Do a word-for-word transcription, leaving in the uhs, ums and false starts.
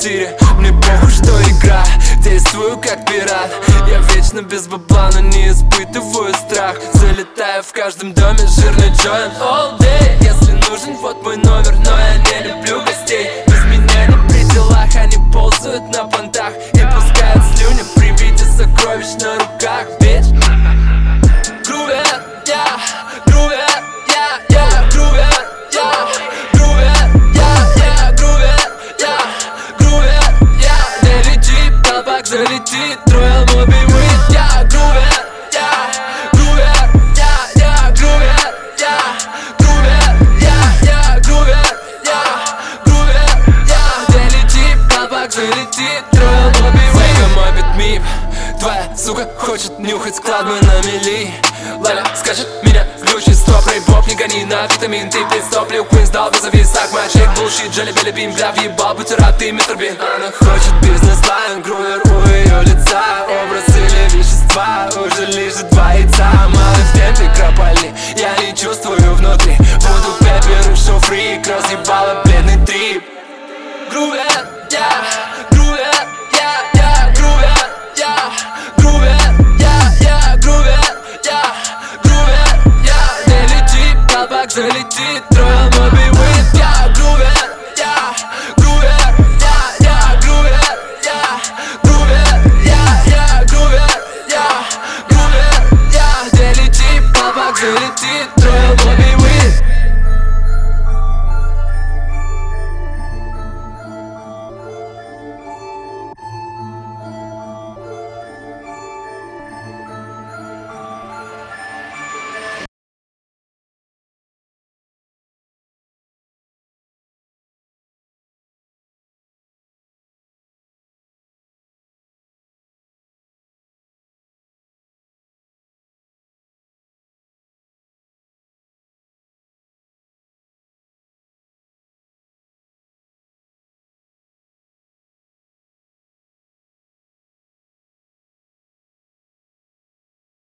квартире. Мне похуй, что игра, действую как пират. Я вечно без бабла, но не испытываю страх. Залетаю в каждом доме, жирный joint all day. Если нужен, вот мой номер, но я не люблю гостей. Без меня не при делах, они ползают на понтах и пускают слюни при виде сокровищ на руках, bitch. Грувер, я, грувер, я, я, грувер, я, грувер, я, я, грувер, я, грувер, я. Дэви джип, колпак залетит, троил моби уит. Я грувер, я, грувер, я, я, грувер, я, грувер, я, я, грувер, я, грувер, я. Дэви джип, колпак залетит, троил моби уит. Фейка мобит мип. Твоя сука хочет нюхать склад мой на мели. Ладно, скажет меня глючит, стоп, рейбоп, не гони на витамин. Ты пидстоп, Лил Квинс дал вызови сак, мой чек, булшит, джелли, белли бим. Бля, въебал, бутерат, ты мистер Бин. Она хочет бизнес-лайн, грувер у ее лица. Образ или вещества, уже лишь два яйца. Малый в темпе, кропали, я не чувствую внутри. Буду пеппер и шоу фри, кросс